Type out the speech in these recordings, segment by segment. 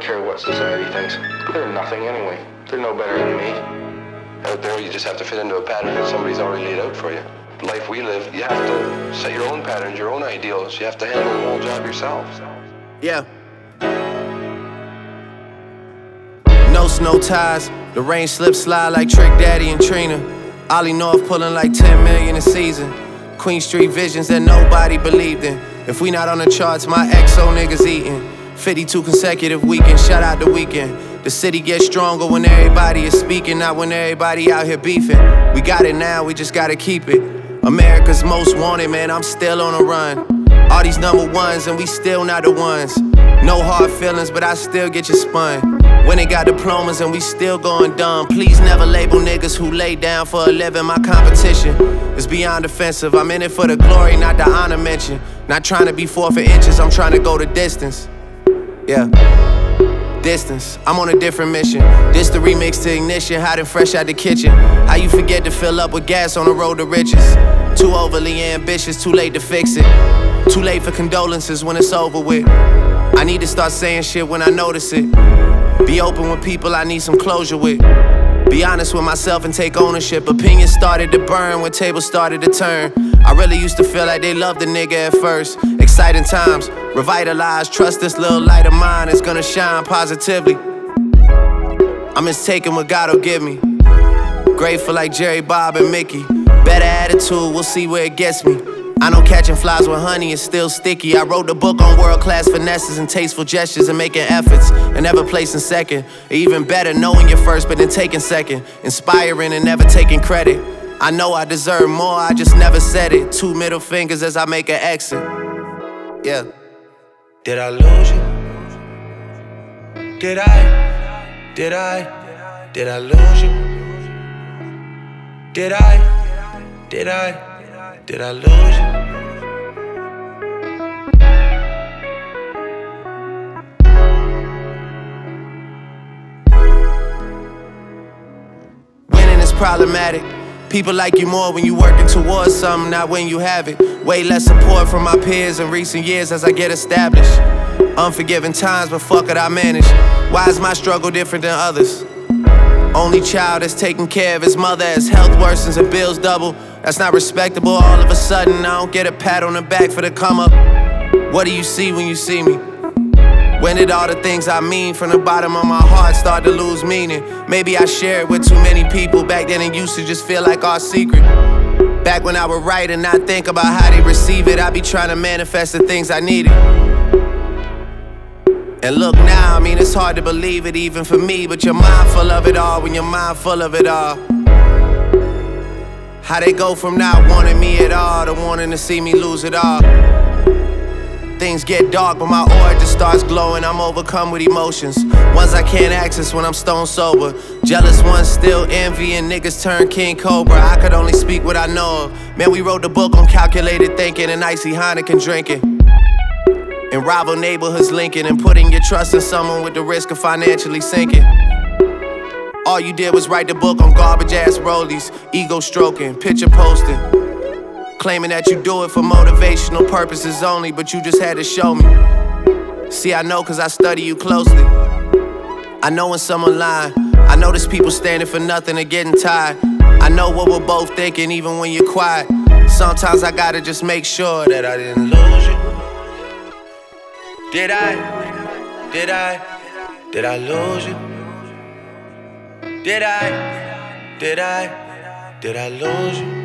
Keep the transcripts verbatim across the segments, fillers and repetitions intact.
don't care what society thinks. They're nothing anyway. They're no better than me. Out there, you just have to fit into a pattern that somebody's already laid out for you. The life we live, you have to set your own patterns, your own ideals. You have to handle the whole job yourself. Yeah. No snow ties. The rain slip slide like Trick Daddy and Trina. Ollie North pulling like ten million a season. Queen Street visions that nobody believed in. If we not on the charts, my X O niggas eating. fifty-two consecutive weekends, shout out the weekend. The city gets stronger when everybody is speaking, not when everybody out here beefing. We got it now, we just gotta keep it. America's most wanted, man, I'm still on a run. All these number ones and we still not the ones. No hard feelings, but I still get you spun. When they got diplomas and we still going dumb. Please never label niggas who lay down for a living. My competition is beyond offensive. I'm in it for the glory, not the honor mention. Not trying to be four for inches, I'm trying to go the distance. Yeah, distance, I'm on a different mission. This the remix to Ignition, hot and fresh out the kitchen. How you forget to fill up with gas on the road to riches? Too overly ambitious, too late to fix it. Too late for condolences when it's over with. I need to start saying shit when I notice it. Be open with people I need some closure with. Be honest with myself and take ownership. Opinions started to burn when tables started to turn. I really used to feel like they loved the nigga at first. Exciting times, revitalized. Trust this little light of mine is gonna shine positively. I'm just taking what God'll give me. Grateful like Jerry, Bob, and Mickey. Better attitude, we'll see where it gets me. I know catching flies with honey is still sticky. I wrote the book on world-class finesses and tasteful gestures and making efforts and never placing second. Or even better, knowing you're first but then taking second. Inspiring and never taking credit. I know I deserve more, I just never said it. Two middle fingers as I make an exit. Yeah. Did I lose you? Did I? Did I? Did I lose you? Did I? Did I? Did I lose you? Winning is problematic. People like you more when you working towards something, not when you have it. Way less support from my peers in recent years as I get established. Unforgiving times, but fuck it, I manage. Why is my struggle different than others? Only child that's taking care of his mother as health worsens and bills double. That's not respectable. All of a sudden, I don't get a pat on the back for the come up. What do you see when you see me? When did all the things I mean from the bottom of my heart start to lose meaning? Maybe I shared with too many people. Back then it used to just feel like our secret. Back when I would write and not think about how they receive it, I'd be trying to manifest the things I needed. And look now, I mean it's hard to believe it even for me, but you're mindful of it all when you're mindful of it all. How they go from not wanting me at all to wanting to see me lose it all. Things get dark, but my aura just starts glowing. I'm overcome with emotions, ones I can't access when I'm stone sober. Jealous ones still envy and niggas turn King Cobra. I could only speak what I know of. Man, we wrote the book on calculated thinking and icy Heineken drinking. In rival neighborhoods linking and putting your trust in someone with the risk of financially sinking. All you did was write the book on garbage ass rollies, ego stroking, picture posting. Claiming that you do it for motivational purposes only, but you just had to show me. See, I know cause I study you closely. I know when someone lying. I know there's people standing for nothing and getting tired. I know what we're both thinking even when you're quiet. Sometimes I gotta just make sure that I didn't lose you. Did I? Did I? Did I lose you? Did I? Did I? Did I lose you?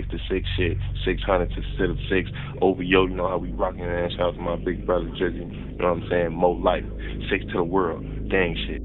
to six shit, six hundred instead of six. O V O, you know how we rocking, man. Shout out to my big brother, Jizzy. You know what I'm saying? Mo Life, six to the world, gang shit.